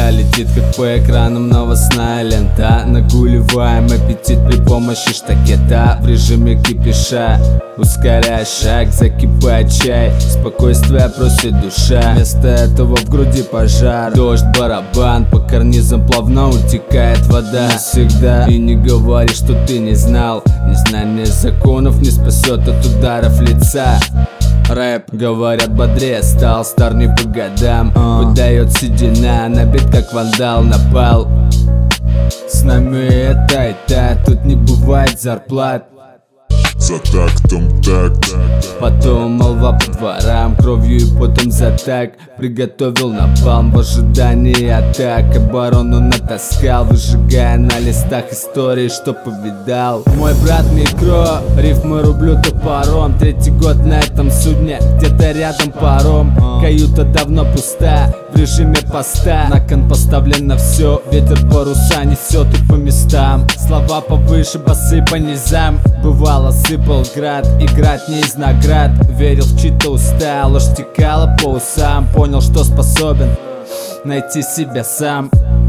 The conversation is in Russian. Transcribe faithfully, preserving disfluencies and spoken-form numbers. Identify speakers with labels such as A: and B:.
A: лента летит, как по экранам новостная лента. Нагуливаем аппетит при помощи штакета. В режиме кипиша, ускоряя шаг, закипает чай. Спокойствие просит душа, вместо этого в груди пожар. Дождь, барабан, по карнизам плавно утекает вода навсегда. И не говори, что ты не знал. Незнание законов не спасет от ударов лица. Рэп, говорят, бодрее стал, стар не по годам. Выдает седина, набит как вандал, напал. С нами это и та, тут не бывает зарплат.
B: За тактом такт.
A: Потом молва по дворам, кровью и потом за так. Приготовил напалм в ожидании атак. Оборону натаскал, выжигая на листах истории, что повидал. Мой брат Микро, рифмы рублю топором. Третий год на этом судне, где-то рядом паром. Каюта давно пуста, в режиме поста. На кон поставлено все, ветер паруса несет и по местам. Слова повыше, басы по низам. Бывало сыпал град, играть не из наград. Верил в чьи-то уста, ложь текала по усам. Понял, что способен найти себя сам.